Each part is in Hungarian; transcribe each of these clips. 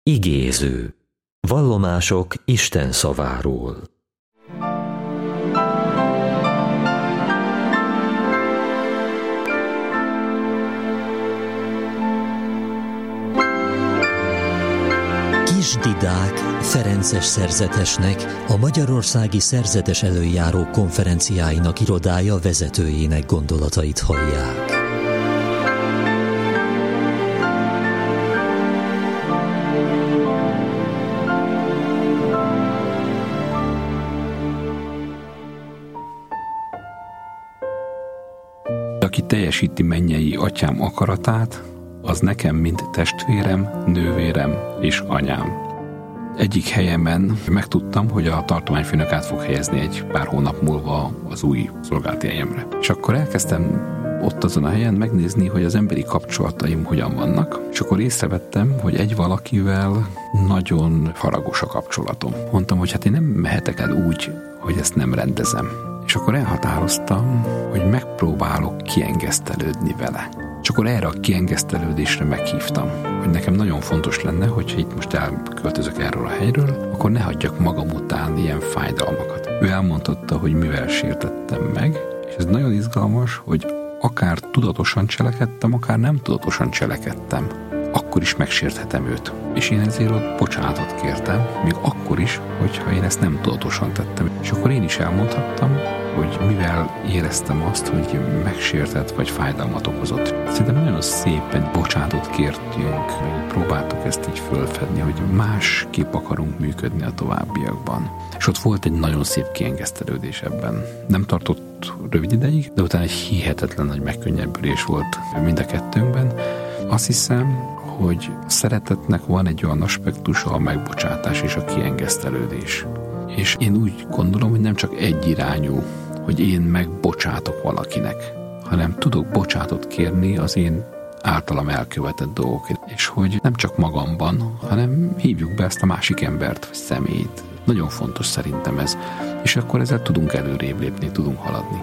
Igéző. Vallomások Isten szaváról. Kis Didák ferences szerzetesnek, a Magyarországi Szerzetes Előjáró Konferenciáinak irodája vezetőjének gondolatait hallják. Aki teljesíti mennyei atyám akaratát, az nekem, mint testvérem, nővérem és anyám. Egyik helyemen megtudtam, hogy a tartományfőnök át fog helyezni egy pár hónap múlva az új szolgálati helyemre. És akkor elkezdtem ott azon a helyen megnézni, hogy az emberi kapcsolataim hogyan vannak, és akkor észrevettem, hogy egy valakivel nagyon faragos a kapcsolatom. Mondtam, hogy hát én nem mehetek el úgy, hogy ezt nem rendezem. És akkor elhatároztam, hogy megpróbálok kiengesztelődni vele. És akkor erre a kiengesztelődésre meghívtam, hogy nekem nagyon fontos lenne, hogyha itt most elköltözök erről a helyről, akkor ne hagyjak magam után ilyen fájdalmakat. Ő elmondhatta, hogy mivel sértettem meg, és ez nagyon izgalmas, hogy akár tudatosan cselekedtem, akár nem tudatosan cselekedtem, akkor is megsérthetem őt. És én ezért ott bocsánatot kértem, még akkor is, hogyha én ezt nem tudatosan tettem. És akkor én is elmondhattam, hogy mivel éreztem azt, hogy megsértett vagy fájdalmat okozott. Szerintem nagyon szépen bocsánatot kértünk, próbáltuk ezt így fölfedni, hogy másképp akarunk működni a továbbiakban. És ott volt egy nagyon szép kiengesztelődés ebben. Nem tartott rövid ideig, de utána egy hihetetlen nagy megkönnyebbülés volt mind a kettőnkben. Azt hiszem, hogy a szeretetnek van egy olyan aspektusa, a megbocsátás és a kiengesztelődés. És én úgy gondolom, hogy nem csak egyirányú, hogy én megbocsátok valakinek, hanem tudok bocsátot kérni az én általam elkövetett dolgokért. És hogy nem csak magamban, hanem hívjuk be ezt a másik embert, vagy személyt. Nagyon fontos szerintem ez. És akkor ezzel tudunk előrébb lépni, tudunk haladni.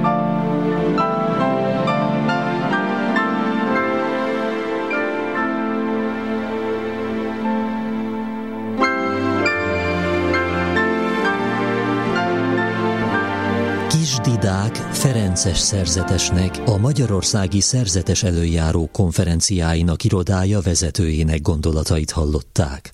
Kis Didák ferences szerzetesnek, a Magyarországi Szerzetes Előjáró Konferenciáinak irodája vezetőjének gondolatait hallották.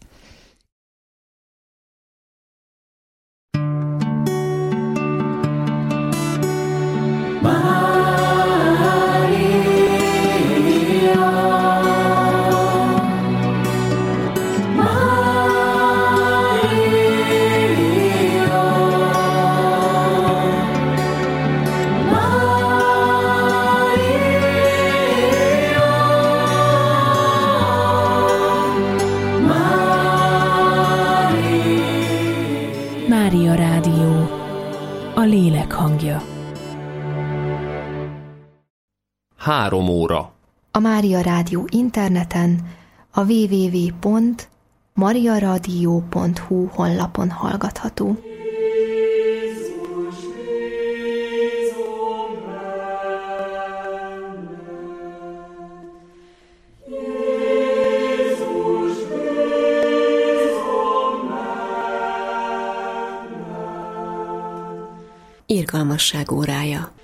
Mária Rádió, a lélek hangja. 3 óra. A Mária Rádió interneten, a www.mariaradio.hu honlapon hallgatható. Irgalmasság órája.